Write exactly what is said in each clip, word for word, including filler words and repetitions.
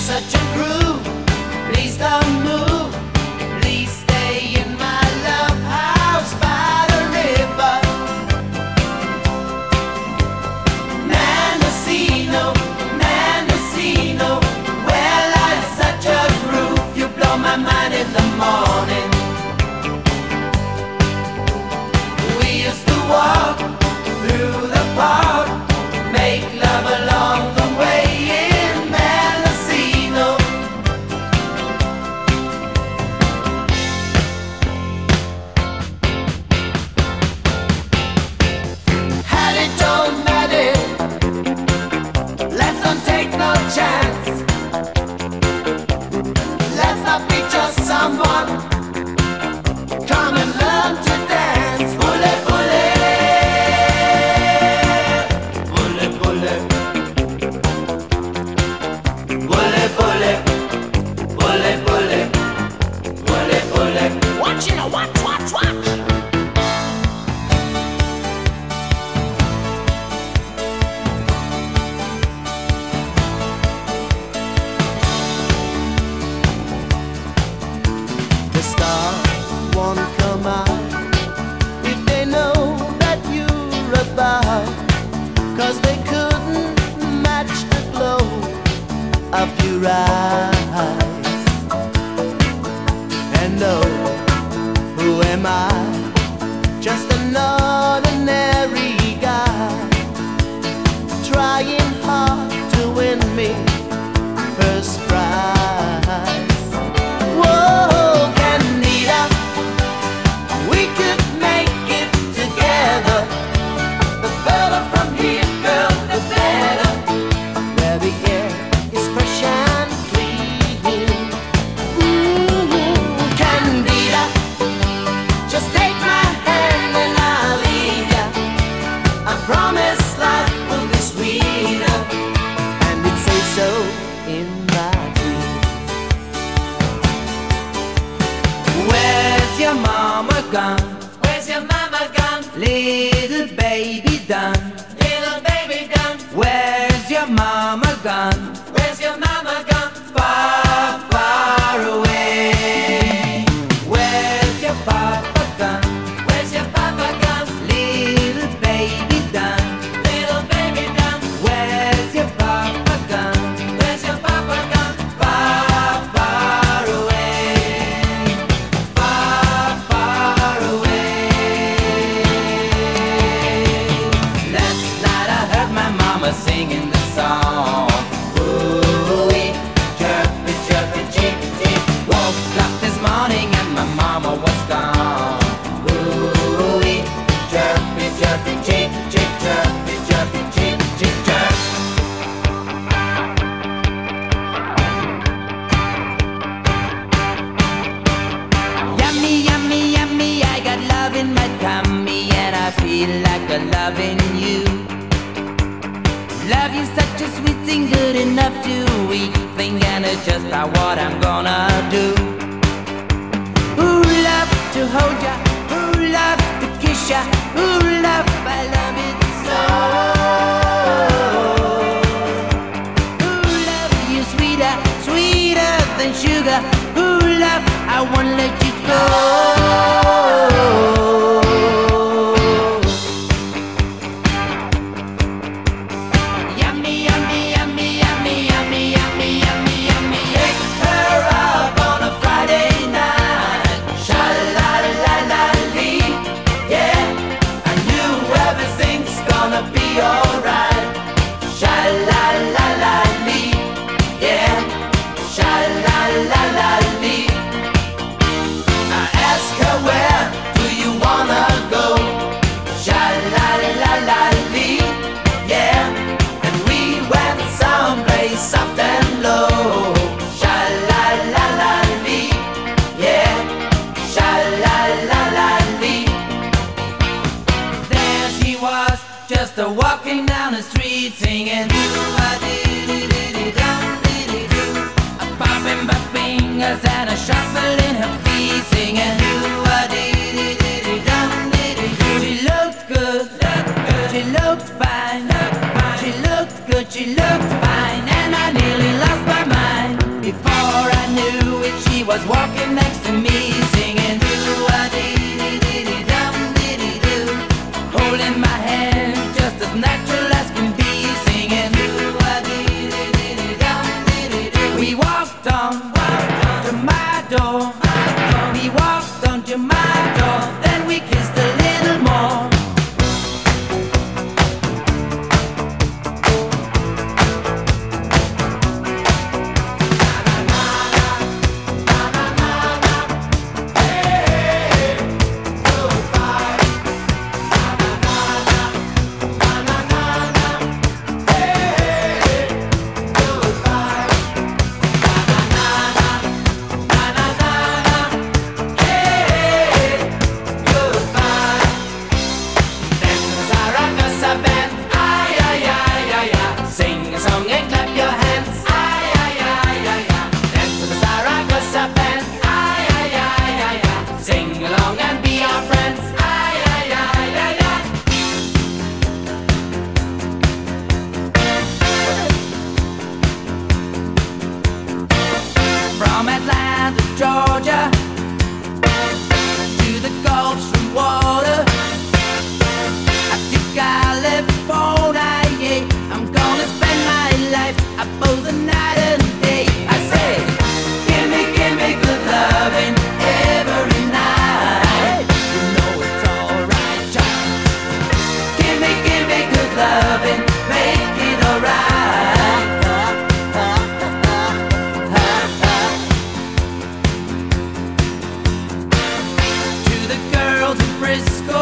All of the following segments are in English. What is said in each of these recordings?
such a groove. Please don't move. Please stay in my love house by the river. Mendocino, Mendocino. Well, I'm such a groove. You blow my mind in the morning. We used to walk through the park, make love along the way in Mendocino. Had it, don't matter. Let's not take no chance. Let's not be just someone. Come and learn to dance. Bullet, bullet. Bullet, bullet. Bullet, bullet. Bullet, bullet. Bullet, bullet. Watch it, watch, watch, watch. The stars won't come out if they know that you're about, 'cause they couldn't match the glow of your eyes. And no, who am I? Just an ordinary guy, trying hard to win me first prize. Whoa, Candida, we could make it together. The further from here, girl, the better. Where the air is fresh and clean. Ooh, Candida, just take my hand and I'll lead ya. I promise life will be sweeter, and it says so in my dream. Where's your mama gone? Where's your mama gone? Little baby done. Little baby done. Where's your mama gone? Where's your mama gone? Far, far away. Where's your papa gone? Where's your papa gone? Little baby done. Little baby done. Where's your papa gone? Where's your papa gone? Far, far away. Far, far away. Last night I heard my mama singing the song. Ooh-wee, chirpy, chirpy, cheep, cheep. Woke up this morning and my mama was gone. Ooh-wee, chirpy, chirpy, cheep, cheep, chirpy, chirpy, cheep, cheep, chirp. Yummy, yummy, yummy, I got love in my tummy and I feel like a loving you. Love you such a sweet thing, good enough to eat thing, and it's just not what I'm gonna do. Ooh, love to hold ya, ooh, love to kiss ya, ooh, love, I love it so. Ooh, love you sweeter, sweeter than sugar, ooh, love, I won't let you go. Yummy, yummy, yummy, yummy, yummy, yummy, yummy, yummy. Pick her up on a Friday night. Sha-la-la-la-lee. Yeah, I knew everything's gonna be alright. Sha-la-la-la-lee. Yeah, sha-la-la-la-lee. I ask her, where do you wanna go? Sha-la-la-la-lee. Yeah, and we went someplace soft and low. Sha-la-la-la-lee. Yeah, sha-la-la-la-lee. There she was, just a walking down the street singing. Do-a-dee-dee-dee-dee-dum-dee-dee-doo. A popping my fingers and a shuffling her feet singing. Do-a-dee-dee-dee-dee-dum-dee-dee-doo. She looked good, she looked fine, she looked good, she looked fine, and I nearly lost my mind. Georgia, to the Gulf Stream water, to California, yeah. I'm gonna spend my life up both the night and day. I say, give me, give me good loving every night. You know it's alright, child. Give me, give me good loving, make it alright. To the girls in Frisco,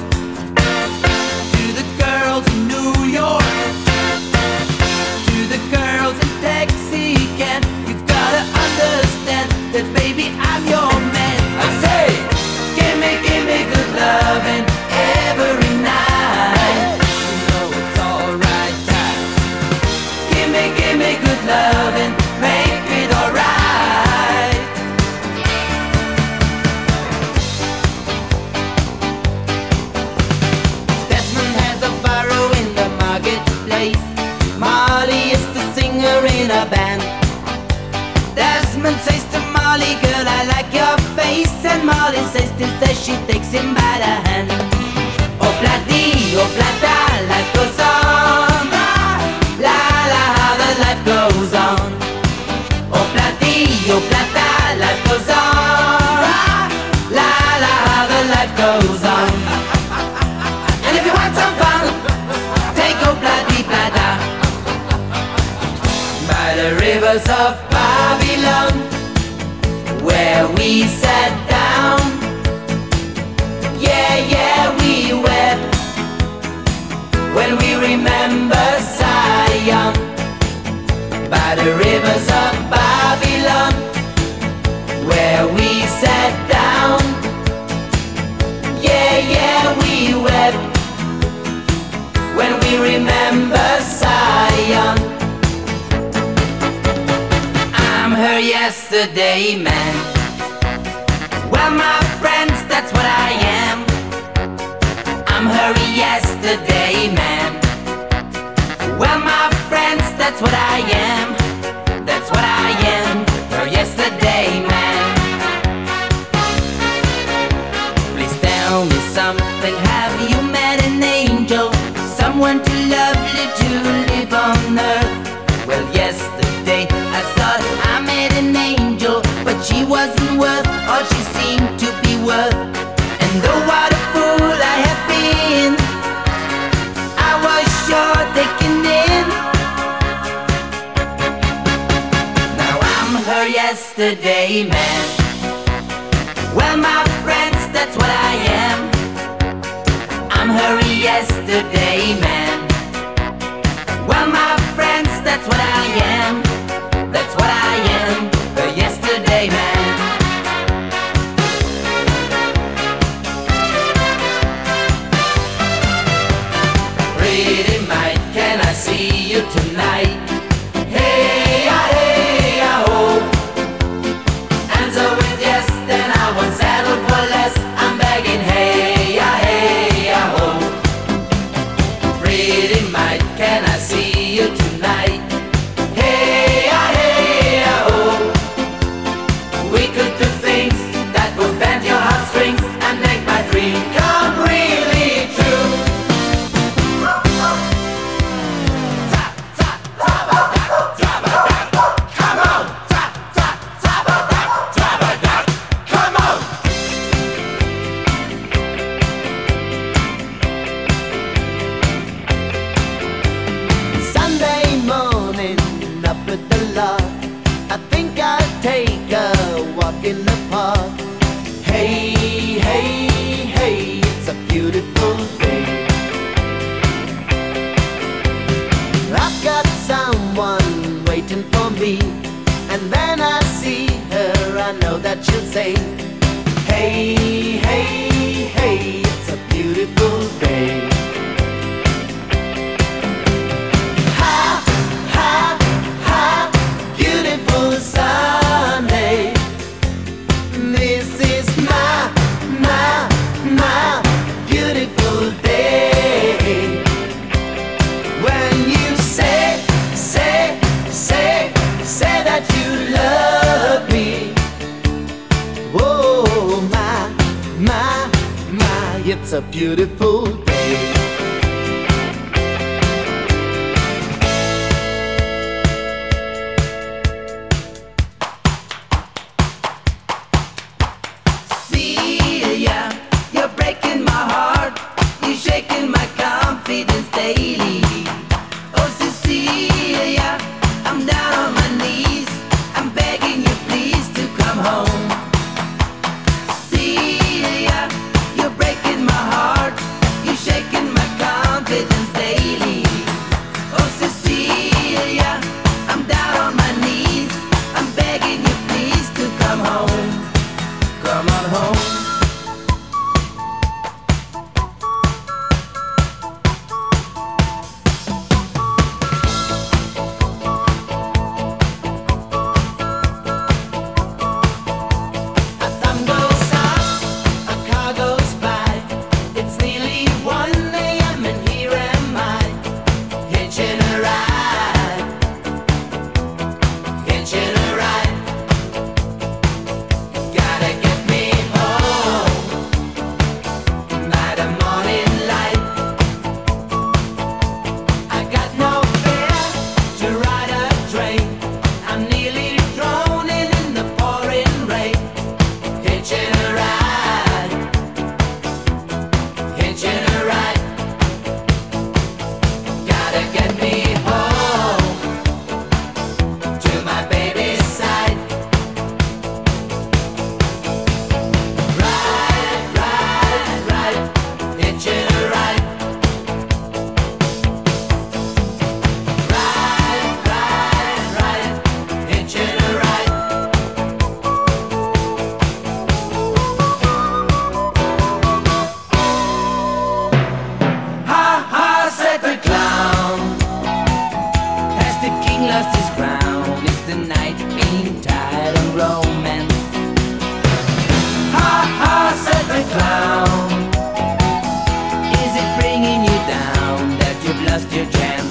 to the girls in New York, to the girls in Texican, you gotta understand that baby I'm your man. I say, give me, give me good loving every night. You know it's alright, child. Give me, give me good loving, make it alright. Desmond has a barrow in the marketplace. Molly is the singer in a band. Desmond says to Molly, girl, I like your face. And Molly says to say she takes him by the hand. Oh, bloody, oh, blada, life goes on. La, la, how the life goes on. Oh, bloody, oh, blada, life goes on. La, la, how the life goes on. And if you want some fun, take oh, bloody, blada, by the rivers of Babylon, where we sat down. Yeah, yeah, we wept when we remember Zion. By the rivers of Babylon, where we sat down. Yeah, yeah, we wept when we remember Zion. I'm her yesterday man. Well, my friends, that's what I am. I'm her yesterday man. Well, my friends, that's what I am. That's what I am, her yesterday man. Please tell me something. Have you met an angel? Someone too lovely to live on earth? Well, yesterday I thought I met an angel, but she wasn't worth all she seemed to be worth. And though what a fool I have been, I was sure taken in. Now I'm her yesterday man. Well, my friends, that's what I am. I'm her yesterday man. Well, my friends, that's what I am. That's what I am, the yesterday man. Pretty mite, can I see you tonight? Hey, ah, hey, ah, oh. Answer with yes, then I won't settle for less. I'm begging, hey, ah, hey, ah, oh. Pretty mite, can I see you tonight? Hey, ah, hey, ah, oh. We could do things that would bend your heartstrings and make my dream come really true. Tap, tap, tap-a-dat, tap-a-dat. Come on, tap, tap, tap-a-dat, tap-a-dat. Come on. Sunday morning up at the lot, I think I'll take a walk in the park. Hey, hey, hey, it's a beautiful day. I've got someone waiting for me, and when I see her I know that she'll say, hey, hey, hey, it's a beautiful day. Ha, ha, ha, beautiful Sunday. This is my, my, my beautiful day. When you say, say, say, say that you love me, It's a beautiful day. Celia, you're breaking my heart. You're shaking my confidence daily. Oh, Cecilia, I'm down on my knees. I'm begging you, please, to come home. Celia, you're breaking my heart. You're shaking my confidence daily. Oh, Cecilia, I'm down on my knees. I'm begging you, please, to come home. Come on home. A thumb goes up, a car goes by. It's nearly one a m and here am I, hitching a ride, hitching a ride. Gotta get me home by the morning light. I got no fare to ride a train. I'm nearly drowning in the pouring rain. Hitching a ride, hitching a ride. Gotta get me home to my baby's side. Ride, ride, ride, hitching a ride. Ride, ride, ride, hitching a ride. Ha ha, said the clown. Has the king lost his crown? Is the night being tired of romance? Ha ha, said the clown. Is it bringing you down that you've lost your chance?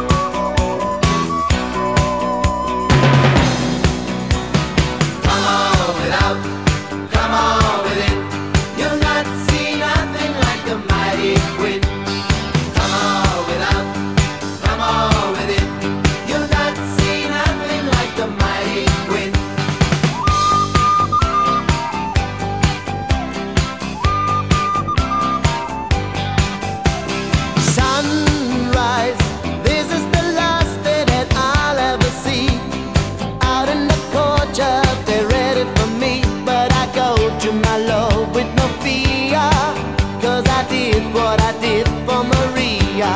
Come on without, come on with it. You'll not see nothing like the mighty quit. Come on without, come on with it. You'll not see nothing like the mighty quit. Sunrise, this is the last day that I'll ever see. Out in the courtyard, they're ready for me. But I go to my love with no fear, 'cause I did what I did for Maria.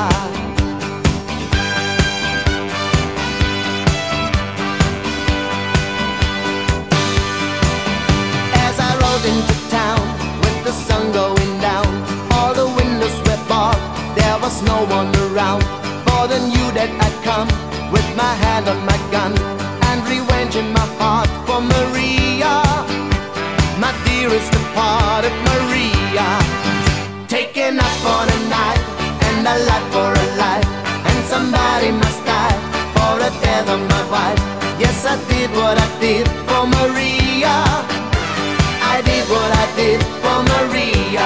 As I rode into town with the sun going down, all the windows were barred, there was no one around. For the knew that I'd come with my hand on my gun and revenge in my heart for Maria, my dearest departed Maria. Taken up for a night and a life for a life, and somebody must die for the death of my wife. Yes, I did what I did for Maria. I did what I did for Maria.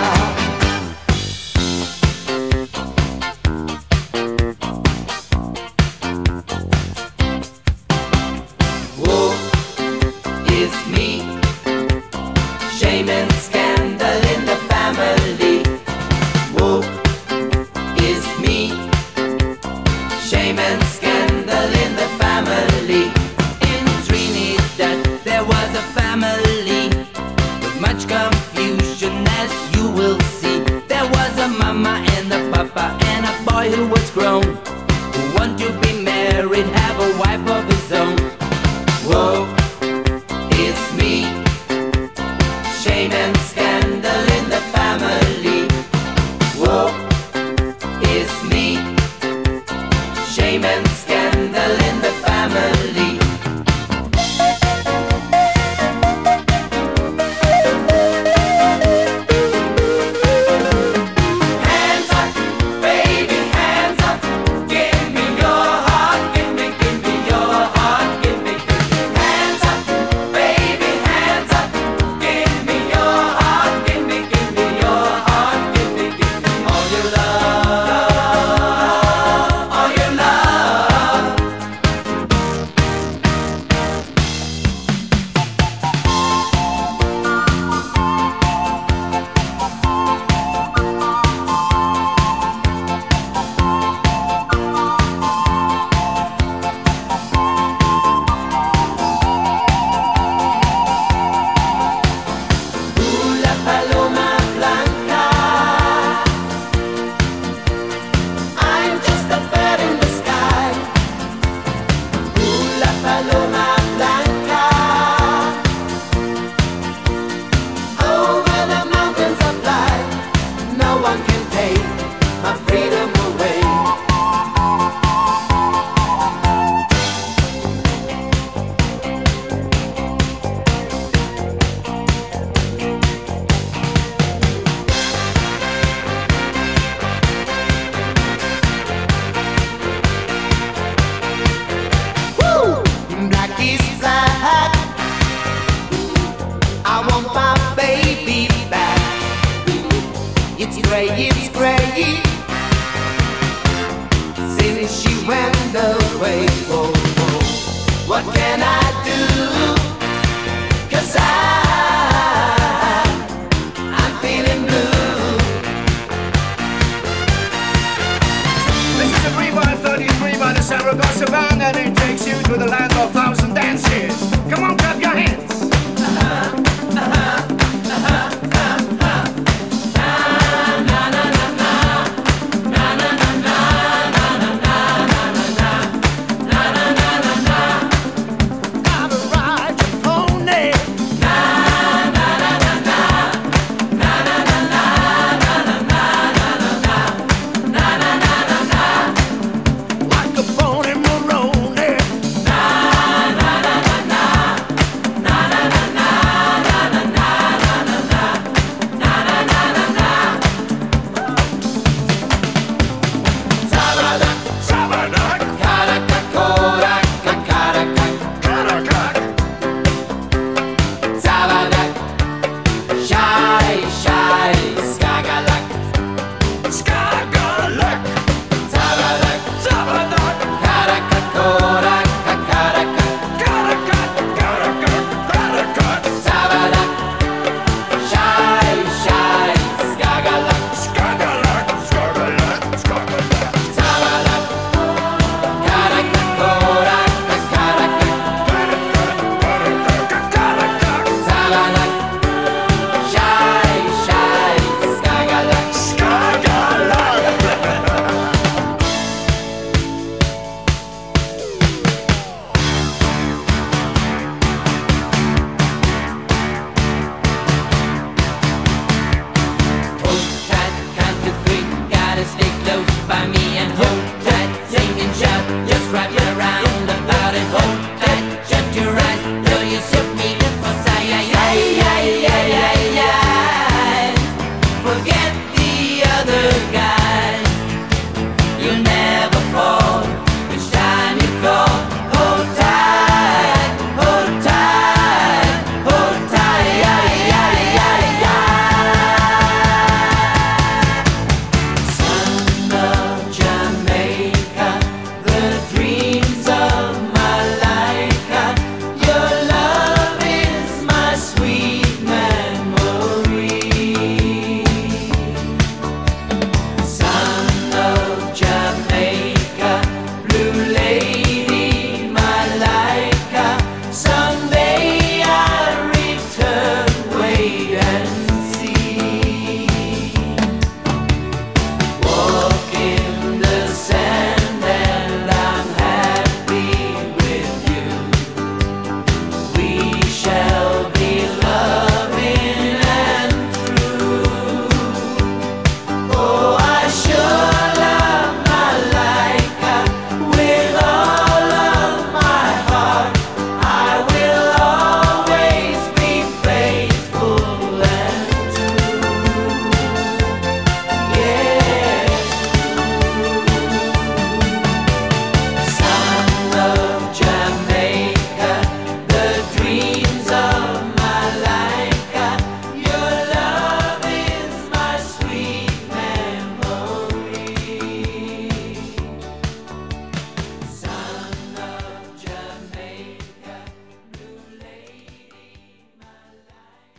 Woe is me, shame and scandal in the family. Woe is me, shame and scandal in the family. In Trinidad there was a family with much confusion, as you will see. There was a mama and a papa and a boy who was grown, who want to be married, have a wife of his own. Woe is me, shame and scandal in the family. Woe is me, shame and scandal in the family. Hands up, baby, hands up. is black. I want my baby back. It's gray, it's gray. Since she went away, oh, oh. What can I do? 'Cause I, I'm feeling blue. This is a three by thirty-three by the Saragos Savannah, and it takes you to the land of thousand dances.